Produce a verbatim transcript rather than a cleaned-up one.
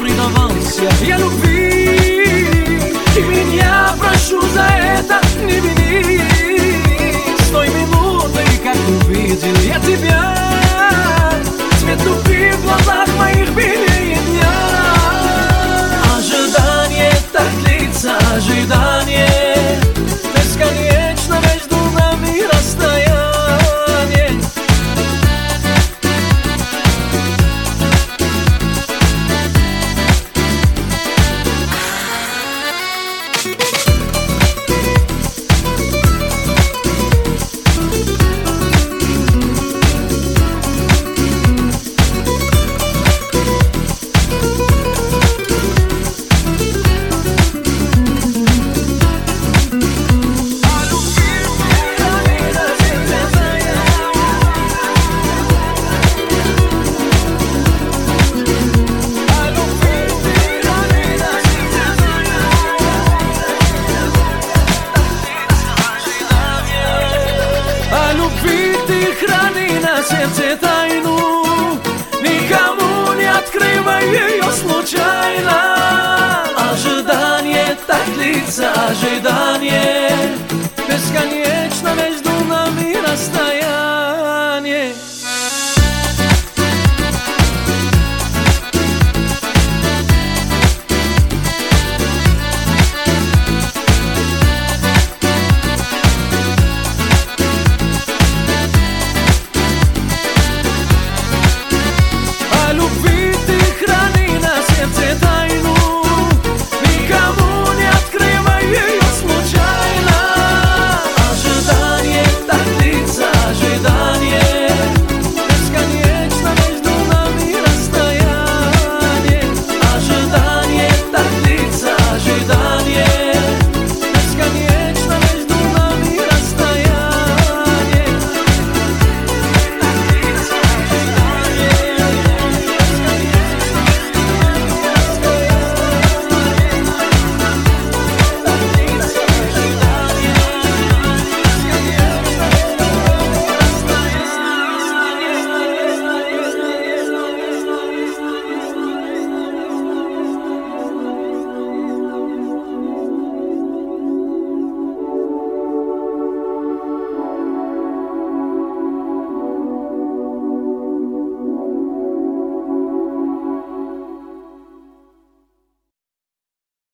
предавался я любви. И меня прошу за это не вини. С той минуты, как увидел я тебя, цвет любви в глазах моих белее дня. Ожидание так длится, ожидание бесконечно, между нами расстояние. Сердце тайну, никому не открывай ее случайно. Ожидание так длится, ожидание